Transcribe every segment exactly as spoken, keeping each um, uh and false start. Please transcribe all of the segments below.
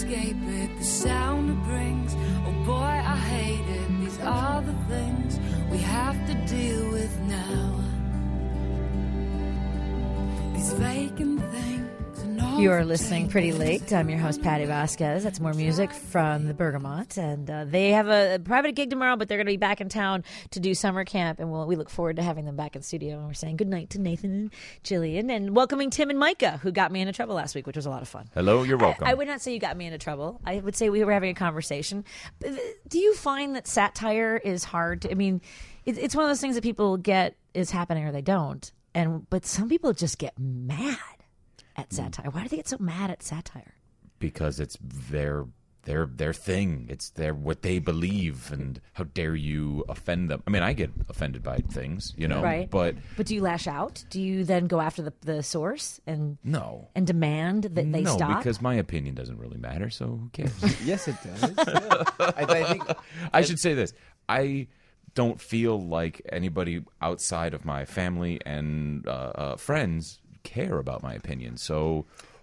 escape it, the sound it brings. Oh boy, I hate it. These are the things we have to deal with now. These vacant things. You are listening Pretty Late. I'm your host, Patty Vasquez. That's more music from the Bergamot. And uh, they have a private gig tomorrow, but they're going to be back in town to do summer camp. And we'll, we look forward to having them back in studio. And we're saying goodnight to Nathan and Jillian and welcoming Tim and Micah, who got me into trouble last week, which was a lot of fun. Hello, you're welcome. I, I would not say you got me into trouble. I would say we were having a conversation. But do you find that satire is hard? To, I mean, it, it's one of those things that people get is happening or they don't. And But some people just get mad at satire. Why do they get so mad at satire? Because it's their their their thing. It's their what they believe, and how dare you offend them? I mean, I get offended by things, you know. Right. But but do you lash out? Do you then go after the, the source and no and demand that they no, stop? No, because my opinion doesn't really matter. So who cares? Yes, it does. Yeah. I, I think I should say this. I don't feel like anybody outside of my family and uh, uh, friends care about my opinion, so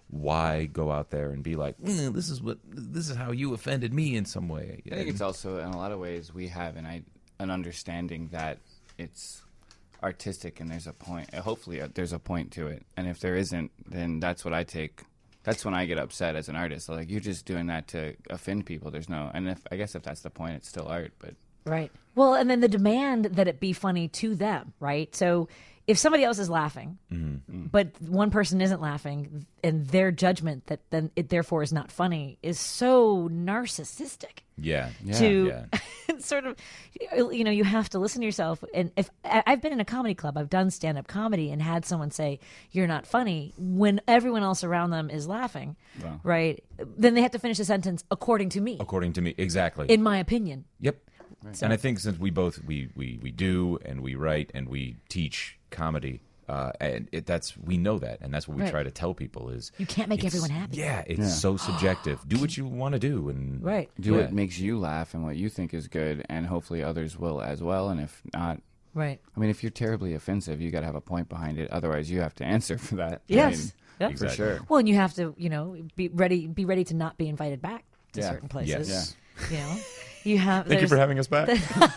why go out there and be like, mm, this is what this is how you offended me in some way? I think it's also in a lot of ways we have an an understanding that it's artistic and there's a point. Hopefully, uh, there's a point to it, and if there isn't, then that's what I take. That's when I get upset as an artist. Like, you're just doing that to offend people. There's no, and if I guess if that's the point, it's still art. But right. Well, and then the demand that it be funny to them, right? So if somebody else is laughing, mm-hmm. but one person isn't laughing, and their judgment that then it therefore is not funny is so narcissistic. Yeah, yeah, to yeah. sort of, you know, you have to listen to yourself. And if I've been in a comedy club, I've done stand-up comedy, and had someone say you're not funny when everyone else around them is laughing, wow. right? Then they have to finish the sentence according to me. According to me, exactly. In my opinion. Yep. Right. So. And I think since we both we, we, we do and we write and we teach comedy, uh, and it, that's we know that, and that's what we right. try to tell people is you can't make everyone happy. Yeah, it's yeah. so subjective. Do what you want to do, and right. do yeah. what makes you laugh and what you think is good, and hopefully others will as well. And if not, right. I mean, if you're terribly offensive, you got to have a point behind it. Otherwise, you have to answer for that. Yes, I mean, yep. exactly. for sure. Well, and you have to, you know, be ready. Be ready to not be invited back to yeah. certain places. Yes. Yeah. You know, you have. Thank you for having us back.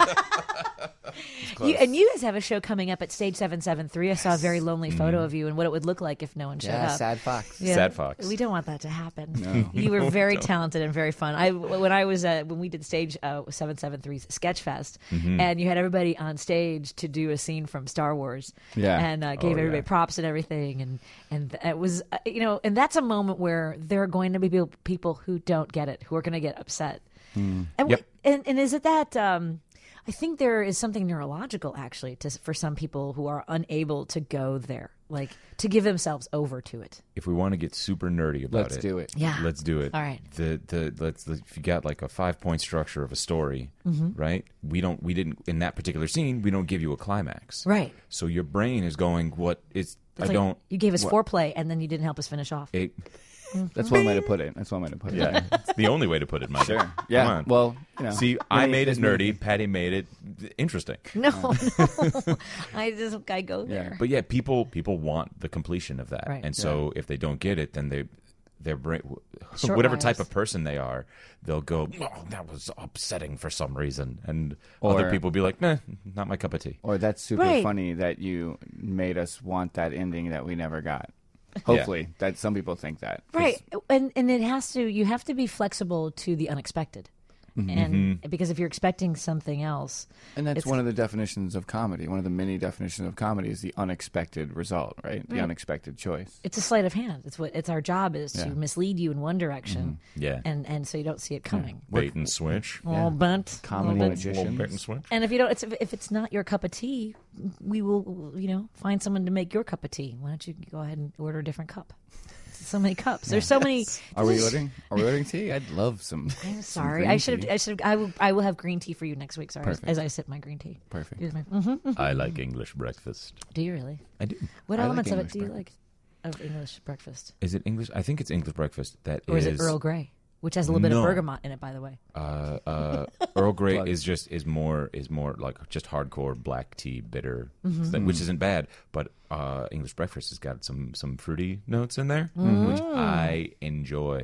You, and you guys have a show coming up at Stage seven seven three. I saw a very lonely mm. photo of you and what it would look like if no one showed yeah, up. Sad fox. Yeah, sad fox. We don't want that to happen. No. You were very no. talented and very fun. I when I was uh, when we did Stage uh, seven seven three's Sketchfest, mm-hmm. and you had everybody on stage to do a scene from Star Wars. Yeah, and uh, gave oh, everybody yeah. props and everything, and and it was uh, you know, and that's a moment where there are going to be people who don't get it, who are going to get upset. Mm. And, yep. we, and and is it that? Um, I think there is something neurological, actually, to, for some people who are unable to go there, like to give themselves over to it. If we want to get super nerdy about let's it, do it. Yeah, let's do it. All right. The the let's if you got like a five point structure of a story, mm-hmm. right? We don't we didn't in that particular scene. We don't give you a climax, right? So your brain is going, what is It's I like don't. You gave us what, foreplay, and then you didn't help us finish off. It, That's one way to put it. That's one way to put it. yeah, it's the only way to put it, Mike. Sure. Yeah. Come on. Well, you know, see, I made it nerdy. Patty made it interesting. No, no, I just I go there. Yeah. But yeah, people people want the completion of that, Right. and so if they don't get it, then they their brain, Short whatever wires. type of person they are, they'll go, "Oh, that was upsetting for some reason," and Or- other people be like, "Nah, not my cup of tea." Or that's super Right. funny that you made us want that ending that we never got. Hopefully, yeah. that some people think that. Right, and and it has to. You have to be flexible to the unexpected, mm-hmm. and because if you're expecting something else, and that's it's, one of the definitions of comedy. One of the many definitions of comedy is the unexpected result, right? right. The unexpected choice. It's a sleight of hand. It's what it's our job is yeah. to mislead you in one direction, mm-hmm. yeah, and and so you don't see it coming. Yeah. Bait and switch, a little bent, comedy little magicians. bait and switch. And if you don't, it's, if it's not your cup of tea, we will, you know, find someone to make your cup of tea. Why don't you go ahead and order a different cup? So many cups. There's so many. Are we ordering? Are we ordering tea? I'd love some. I'm sorry. I should have. I should. I will. I will have green tea for you next week. Sorry, Perfect. as I sip my green tea. Perfect. Mm-hmm, mm-hmm. I like English breakfast. Do you really? I do. What I elements like of it do you breakfast. like of English breakfast? Is it English? I think it's English breakfast. That or is, is it Earl Grey, which has a little bit No. of bergamot in it, by the way? Uh, uh, Earl Grey Plug. is just is more is more like just hardcore black tea bitter, Mm-hmm. thing, which isn't bad. But uh, English breakfast has got some some fruity notes in there, Mm. which I enjoy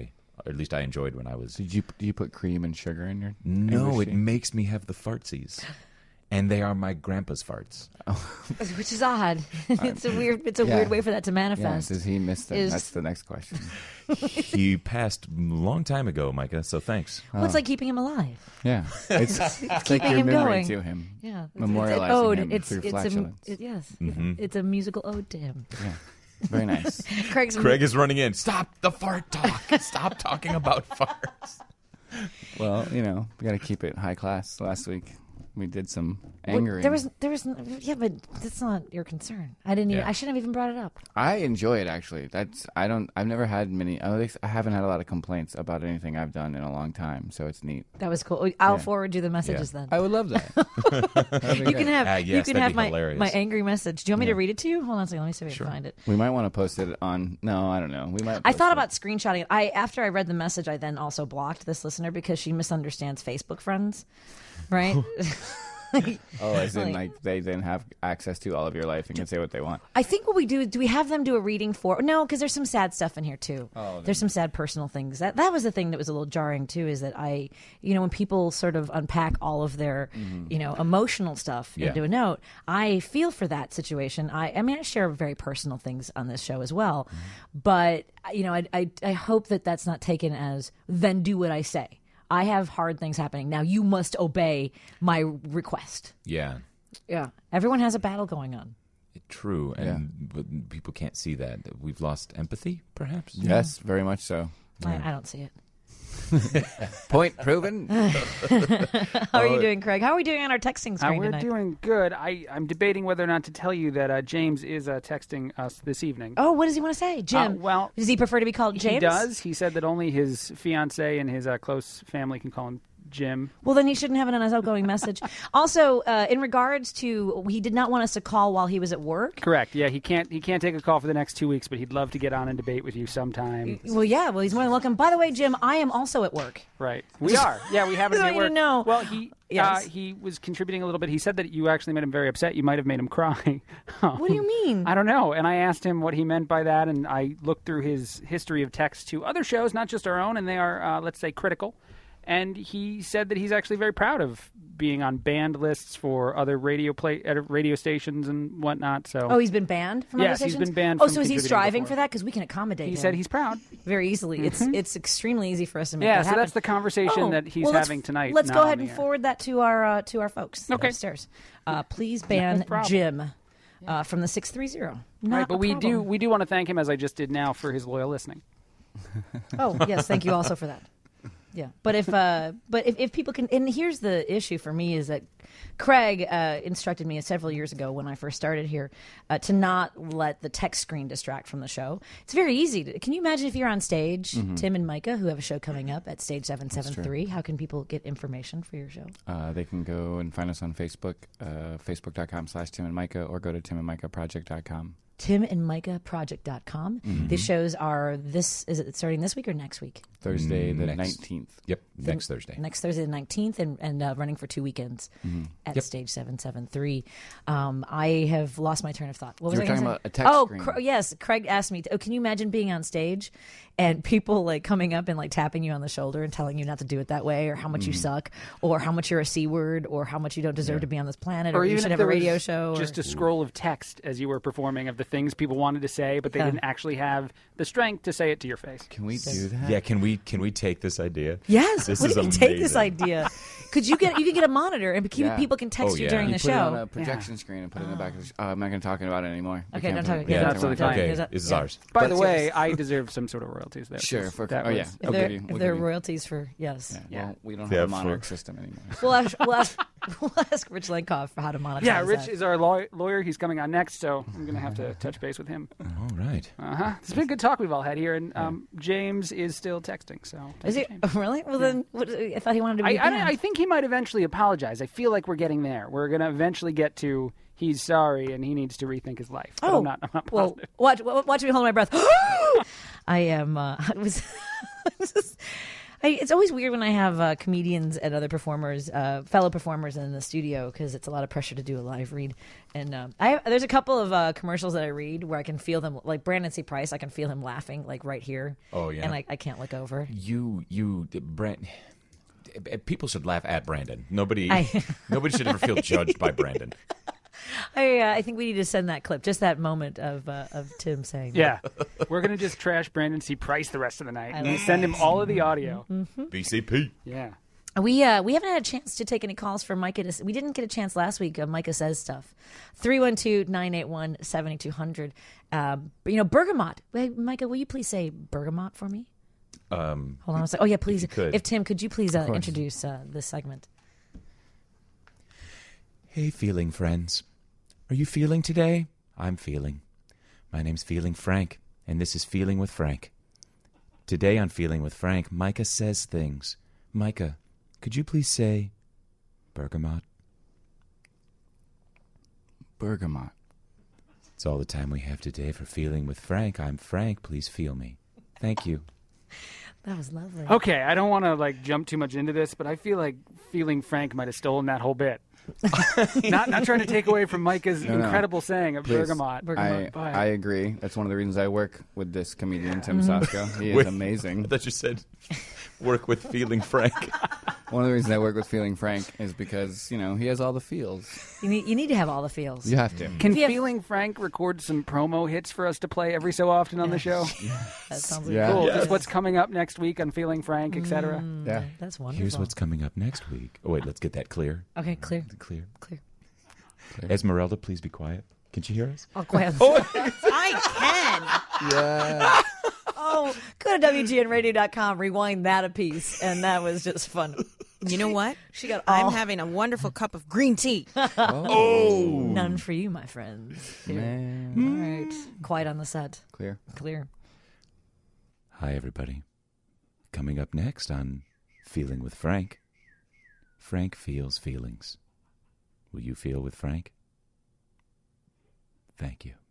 or at least I enjoyed when I was. Did you do you put cream and sugar in your? No, English it tea? makes me have the fartsies, and they are my grandpa's farts. Which is odd. it's a weird. It's a Yeah. weird way for that to Yeah, manifest. does he miss them? Is- That's the next question. He passed a long time ago, Micah. So thanks. Well, it's like keeping him alive. Yeah, it's, it's like keeping your him memory going. to him. Yeah, it's, Memorializing it's an ode. him it's through it's a flatulence. it, yes, Mhm. it's a musical ode to him. Yeah, very nice. Craig's Craig is running in. Stop the fart talk. Stop talking about farts. Well, you know, we got to keep it high class. Last week we did some Well, angering. there was there was yeah, but that's not your concern. I didn't. Even, Yeah. I shouldn't have even brought it up. I enjoy it actually. That's I don't. I've never had many. I don't think- I haven't had a lot of complaints about anything I've done in a long time. So it's neat. That was cool. I'll Yeah. forward you the messages then. I would love that. You can have Ah, you yes, can that'd have be my, hilarious. my angry message. Do you want me Yeah. to read it to you? Hold on a second. Let me see if I can Sure. find it. We might want to post it on. No, I don't know. We might. I post thought it. about screenshotting it. I after I read the message, I then also blocked this listener because she misunderstands Facebook friends, right? Oh, as in like- like they then have access to all of your life and can say what they want. I think what we do is do we have them do a reading for? No, because there's some sad stuff in here too. Oh, then- there's some sad personal things. That that was the thing that was a little jarring too. Is that I, you know, when people sort of unpack all of their, you know, emotional stuff Yeah. into a note, I feel for that situation. I, I mean, I share very personal things on this show as well, but you know, I, I I hope that that's not taken as then do what I say. I have hard things happening now. You must obey my request. Yeah. Yeah, everyone has a battle going on. True, and but people can't see that. We've lost empathy, perhaps. Yes, very much so. I, I don't see it. Point proven. How are you doing, Craig? How are we doing on our texting Uh, screen we're tonight? doing good. I, I'm debating whether or not to tell you that uh, James is uh, texting us this evening. Oh, what does he want to say, Jim? Uh, well, does he prefer to be called James? He does. He said that only his fiance and his uh, close family can call him Jim. Well, then he shouldn't have it on his outgoing message. Also, uh, in regards to, he did not want us to call while he was at work. Correct. Yeah, he can't. He can't take a call for the next two weeks, but he'd love to get on and debate with you sometime. Well, yeah. Well, he's more than welcome. By the way, Jim, I am also at work. Right. We are. Yeah, we haven't Just been want you at to work. know. Well, he Yes. uh, he was contributing a little bit. He said that you actually made him very upset. You might have made him cry. What do you mean? I don't know. And I asked him what he meant by that, and I looked through his history of texts to other shows, not just our own, and they are, uh, let's say, critical. And he said that he's actually very proud of being on banned lists for other radio play uh, radio stations and whatnot. So Oh, he's been banned from Yes, other he's stations? been banned Oh, from so is he contributing striving before. for that? Because we can accommodate he him said he's proud. very easily. It's it's extremely easy for us to make Yeah, that so happen. that's the conversation Oh, that he's well, let's- having tonight. Let's not go on ahead the and air. forward that to our uh, to our folks Okay. upstairs. Uh, please ban problem. Jim uh, from the six three zero. Not Right, but a we do problem. we do want to thank him, as I just did now, for his loyal listening. Oh yes, thank you also for that. Yeah, but if uh, but if, if people can, and here's the issue for me is that Craig uh, instructed me several years ago when I first started here uh, to not let the text screen distract from the show. It's very easy. To, can you imagine if you're on stage, Tim and Micah, who have a show coming up at Stage Seven Seven Three? How can people get information for your show? Uh, they can go and find us on Facebook, uh, facebook.com slash Tim and Micah, or go to tim and micah project dot com. Tim and Micah Project dot com. These shows are this is it starting this week or next week? Thursday the Next. nineteenth. Yep. Next Thursday. Next Thursday the nineteenth, and, and uh, running for two weekends at Yep. Stage seven seven three. Um, I have lost my train of thought. What was You I were gonna talking say? about a text oh, screen. Cra- yes. Craig asked me, to, oh, can you imagine being on stage and people like coming up and like tapping you on the shoulder and telling you not to do it that way, or how much you suck, or how much you're a C word, or how much you don't deserve to be on this planet, or, Or you even should if have a there radio was show. just or, a scroll of text as you were performing of the things people wanted to say, but they Yeah. didn't actually have the strength to say it to your face. Can we do that? Yeah. Can we can we take this idea? Yes. This what is do you mean take this amazing. idea? Could you get you could get a monitor and keep, Yeah. people can text Oh, you yeah. during You the Put it on show. a projection screen and put it in the back of the sh- oh, I'm not going to talk about it anymore. We Okay, can't don't put talk- it- yeah, we can't absolutely talk about fine. it. Okay. Is that- This is yeah. ours. By But the it's way, yours. I deserve some sort of royalties there. Sure, Just- for- that oh, yeah. was- If I'll there, give you- if we'll there are give you- royalties for yes. Yeah, Yeah. Well, we don't Yeah, have a for- monarch system anymore. We'll ask, we'll, ask, we'll ask Rich Lenkoff for how to monetize Yeah, Rich that. is our law- lawyer. He's coming on next, so I'm going to have to touch base with him. All right. Uh huh. It's been a good talk we've all had here, and um, James is still texting. So Is he thank you, James. really? Well, then what, I thought he wanted to I, be. I, banned. I think he might eventually apologize. I feel like we're getting there. We're going to eventually get to he's sorry and he needs to rethink his life. But oh, I'm not. I'm not well, positive. watch, wa- watch me hold my breath. I am. Uh, I was. I was just- I, it's always weird when I have uh, comedians and other performers, uh, fellow performers in the studio, because it's a lot of pressure to do a live read. And um, I have, there's a couple of uh, commercials that I read where I can feel them, like Brandon C. Price, I can feel him laughing, like right here. Oh, yeah. And I, I can't look over. You, you, Brand. People should laugh at Brandon. Nobody, I- nobody should ever feel judged by Brandon. I uh, I think we need to send that clip, just that moment of uh, of Tim saying, Yeah. We're going to just trash Brandon C. Price the rest of the night. I And like send him all of the audio. B C P. Yeah. We uh, we haven't had a chance to take any calls for Micah. To, we didn't get a chance last week of Micah Says Stuff. three one two, nine eight one, seven two zero zero. Um, you know, Bergamot. Wait, Micah, will you please say Bergamot for me? Um, Hold on a second. Oh, yeah, please. you could. If Tim, could you please uh, course. introduce uh, this segment? Hey, feeling friends. Are you feeling today? I'm feeling. My name's Feeling Frank, and this is Feeling with Frank. Today on Feeling with Frank, Micah says things. Micah, could you please say Bergamot? Bergamot. It's all the time we have today for Feeling with Frank. I'm Frank. Please feel me. Thank you. That was lovely. Okay, I don't want to like jump too much into this, but I feel like Feeling Frank might have stolen that whole bit. not not trying to take away from Micah's No, no. incredible saying of Please. Bergamot. Bergamot. I, But- I agree. That's one of the reasons I work with this comedian, Tim Sasko. He is With- amazing. I thought you said work with Feeling Frank. One of the reasons I work with Feeling Frank is because, you know, he has all the feels. You need you need to have all the feels. You have to. Can Yeah. Feeling Frank record some promo hits for us to play every so often on the show? That sounds like Yeah. Cool. Yes. Just what's coming up next week on Feeling Frank, et cetera. Yeah. That's wonderful. Here's what's coming up next week. Oh, wait, let's get that clear. Okay, clear, Clear. clear. Esmeralda, please be quiet. Can you hear us? I'll quiet. I can. Yeah. Oh, go to W G N radio dot com, rewind that a piece, and that was just fun. You know what? She got all I'm having a wonderful cup of green tea. Oh. none for you, my friends. Here. Man. All right, quiet on the set. Clear. Clear. Hi, everybody. Coming up next on Feeling with Frank, Frank feels feelings. Will you feel with Frank? Thank you.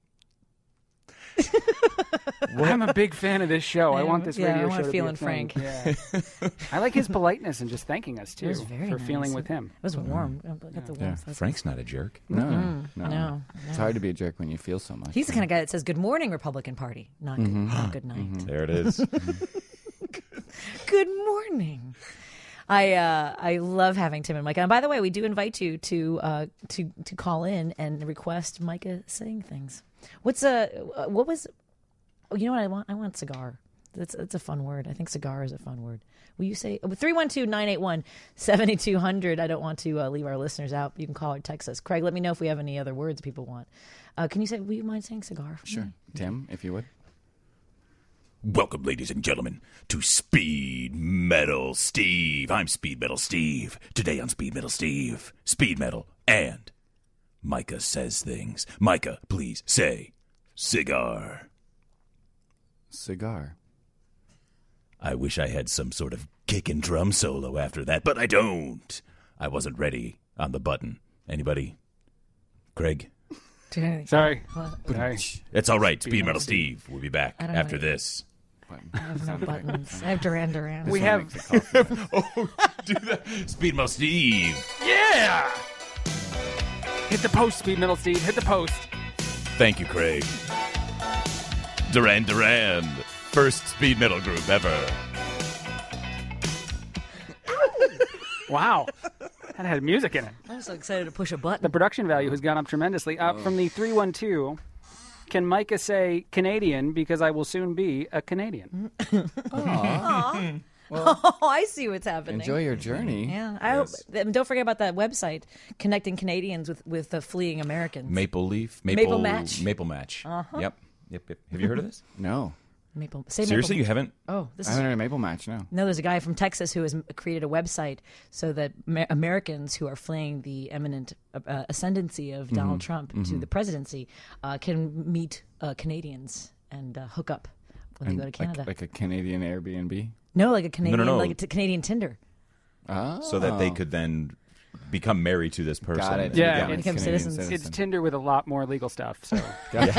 I'm a big fan of this show. I Yeah, want this yeah, I radio want show to Feeling be a thing. Frank. Yeah. I like his politeness and just thanking us too It was very for nice. feeling with him. It was warm. I got the warmth. Yeah. That's- Frank's not a jerk. No, Mm, no. no, It's no. hard to be a jerk when you feel so much. He's the kind of guy that says "Good morning, Republican Party," not good, not good night. There it is. Good morning. I uh, I love having Tim and Micah. And by the way, we do invite you to uh, to to call in and request Micah saying things. What's a uh, what was? Oh, you know what I want? I want cigar. That's that's a fun word. I think cigar is a fun word. Will you say three one two nine eight one seventy two hundred? I don't want to uh, leave our listeners out. You can call or text us. Craig, let me know if we have any other words people want. Uh, can you say? Will you mind saying cigar? For Sure. me? Tim, if you would. Welcome, ladies and gentlemen, to Speed Metal Steve. I'm Speed Metal Steve. Today on Speed Metal Steve, Speed Metal and Micah says things. Micah, please say cigar. Cigar. I wish I had some sort of kick and drum solo after that, but I don't. I wasn't ready on the button. Anybody? Craig? Sorry. Sorry. Sorry. It's all right. Speed Metal Steve. We'll be back I don't after know. this. I have no buttons. I have Duran Duran. We have Oh, do that. Speed Metal Steve. yeah. Hit the post, Speed Metal Steve. Hit the post. Thank you, Craig. Duran Duran. First speed metal group ever. Wow. That had music in it. I'm so excited to push a button. The production value has gone up tremendously. Uh, from the three one two, can Micah say Canadian because I will soon be a Canadian? Oh, I see what's happening. Enjoy your journey. Yeah, I hope, and don't forget about that website connecting Canadians with with the fleeing Americans. Maple Leaf. Maple, Maple Match. Maple Match. Yep. Yep, yep. Have you heard of this? No. Maple. Say Seriously, you Maple. haven't? Oh, this I is haven't heard a Maple Match, no. no. There's a guy from Texas who has m- created a website so that Amer- Americans who are fleeing the imminent uh, ascendancy of Donald Trump to the presidency uh, can meet uh, Canadians and uh, hook up when And they go to Canada. Like, like a Canadian Airbnb? no, like a Canadian, no. like a t- Canadian Tinder. Oh. So that they could then become married to this person. Got it. Yeah, Become it's- Become Canadian citizens. It's citizen. Tinder with a lot more legal stuff. So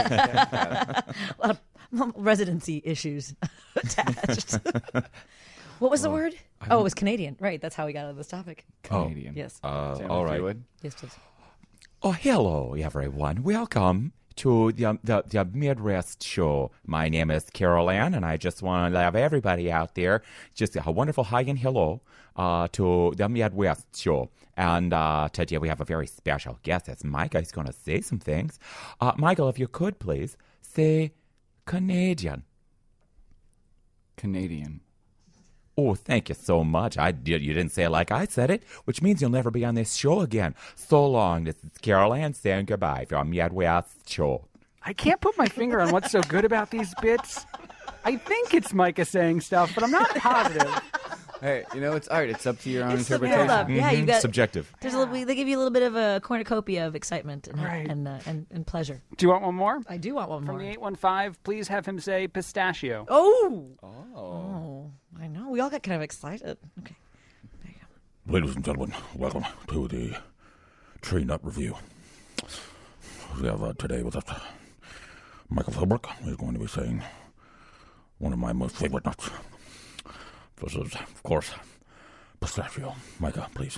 A lot of residency issues attached. What was the word? Oh, it was Canadian. Right. That's how we got on this topic. Canadian. Yes. Uh, Sam, all if you right. would. Yes, please. Oh, hello, everyone. Welcome to the, the, the Midwest Show. My name is Carol Ann, and I just want to have everybody out there just a wonderful hi and hello uh, to the Midwest Show. And uh, today we have a very special guest. It's Micah. He's going to say some things. Uh, Michael, if you could, please, say Canadian. Canadian. Oh, thank you so much. I did. You didn't say it like I said it, which means you'll never be on this show again. So long. This is Carol Ann saying goodbye from Midwest Show. I can't put my finger on what's so good about these bits. I think it's Micah saying stuff, but I'm not positive. Hey, you know, it's art. It's up to your own It's the interpretation. build-up. Yeah, you got. Subjective. There's a little, they give you a little bit of a cornucopia of excitement and Right. and, uh, and and pleasure. Do you want one more? I do want one From more. the eight one five, please have him say pistachio. Oh. Oh. Oh, I know. We all got kind of excited. Okay. There you go. Ladies and gentlemen, welcome to the Tree Nut Review. We have uh, today with us Michael Philbrook. He's going to be saying one of my most favorite nuts. This is, of course, pistachio. Micah, please.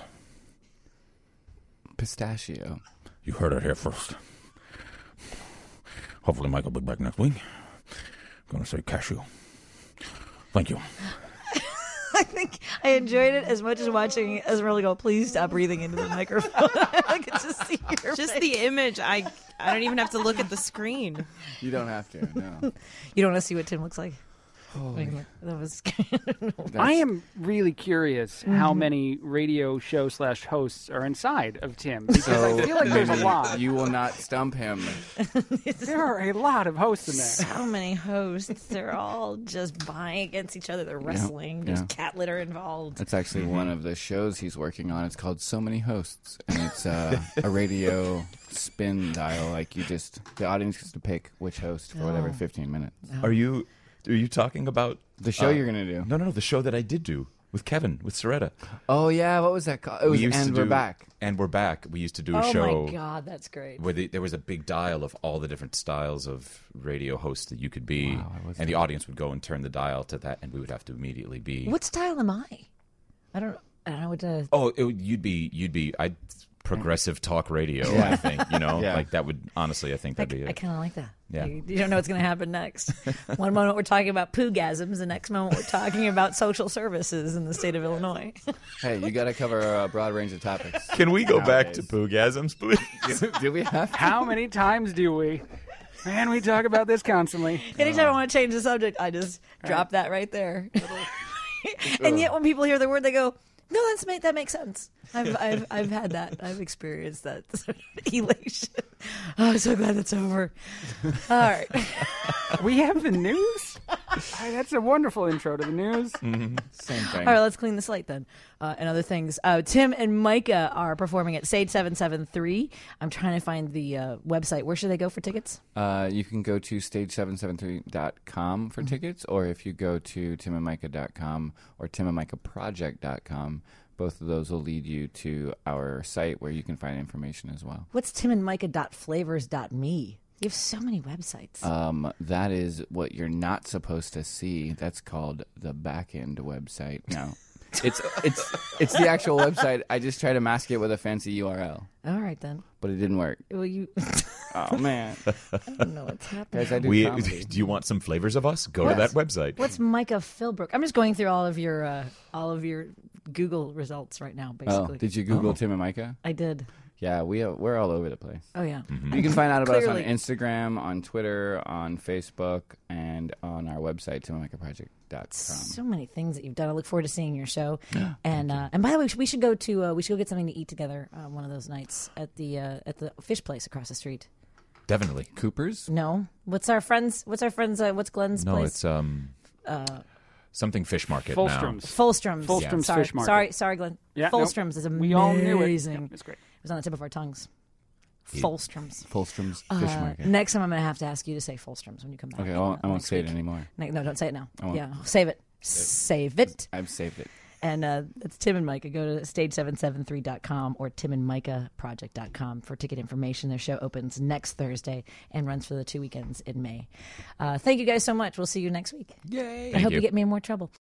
Pistachio. You heard it here first. Hopefully Michael will be back next week. Going to say cashew. Thank you. I think I enjoyed it as much as watching Esmeralda go, please stop breathing into the microphone. I could just see your Just face. the image. I I don't even have to look at the screen. You don't have to, no. You don't want to see what Tim looks like? That was. I am really curious how many radio show slash hosts are inside of Tim, because So I feel like there's a maybe lot. You will not stump him. There are a lot of hosts in there. So many hosts. They're all just vying against each other. They're wrestling. There's yeah. cat litter involved. That's actually one of the shows he's working on. It's called So Many Hosts, and it's uh, a radio spin dial. Like you just, the audience gets to pick which host for whatever Oh. fifteen minutes. Are you are you talking about The show uh, you're gonna do. No, no, no. The show that I did do with Kevin with Soretta. Oh yeah, what was that called? It was we used And to We're do, Back. And we're back. We used to do a Oh show my God, that's great. where the, there was a big dial of all the different styles of radio hosts that you could be, Wow, I wasn't- and the audience would go and turn the dial to that, and we would have to immediately be. What style am I? I don't. I don't know what to. Oh, it, would- you'd be you'd be I progressive talk radio. Yeah. I think you know, Yeah. like that would honestly, I think I, that'd be. I It. kind of like that. Yeah. You, you don't know what's going to happen next. One moment we're talking about poogasms, the next moment we're talking about social services in the state of Illinois. Hey, you got to cover a broad range of topics. Can we go back to Nowadays. poogasms, please? Do we have? To? How many times do we? Man, we talk about this constantly. Anytime I want to change the subject, I just drop that right there. And yet, when people hear the word, they go, "No, that's ma- that makes sense." I've I've I've had that. I've experienced that sort of elation. Oh, I'm so glad that's over. All right. We have the news? Hey, that's a wonderful intro to the news. Same thing. All right, let's clean the slate then. Uh, and other things. Uh, Tim and Micah are performing at Sage seven seven three. I'm trying to find the uh, website. Where should they go for tickets? Uh, you can go to stage seven seven three dot com for tickets, or if you go to tim and micah dot com or tim and micah project dot com, both of those will lead you to our site where you can find information as well. What's tim and micah dot flavors dot me? You have so many websites. Um, that is what you're not supposed to see. That's called the back-end website. No, it's it's it's the actual website. I just try to mask it with a fancy U R L, All right, then. but it didn't work. Well, you. Oh man, I don't know what's happening. guys, I do We, comedy. do you want some flavors of us? Go What's- to that website. What's Micah Philbrook? I'm just going through all of your uh, all of your Google results right now. Oh, Basically, did you Google Tim and Micah? I did. Yeah, we are, we're all over the place. Oh yeah. You can find out about Clearly. us on Instagram, on Twitter, on Facebook, and on our website, tim and micah project dot com. So many things that you've done. I look forward to seeing your show. and uh, and by the way, we should, we should go to uh, we should go get something to eat together uh, one of those nights at the uh, at the fish place across the street. Definitely. Cooper's? No, what's our friends? What's our friends? Uh, what's Glenn's No, place? it's um something fish market Fulstrom's. Fulstrom's. Fulstrom's sorry, Fish Market. Sorry, sorry, Glenn. Yeah, Fulstrom's is amazing. We all knew it. Yeah, it's great. It was on the tip of our tongues. Fulstrom's. Fulstrom's Fish Uh, Market. next time, I'm going to have to ask you to say Fulstrom's when you come back. Okay, I won't, I uh, won't next say it week. anymore. No, no, don't say it now. I won't. Yeah, save it. Save it. I've saved it. And uh, it's Tim and Micah. Go to stage seven seven three dot com or tim and micah project dot com for ticket information. Their show opens next Thursday and runs for the two weekends in May. Uh, thank you guys so much. We'll see you next week. Yay! I hope you. you get me in more trouble.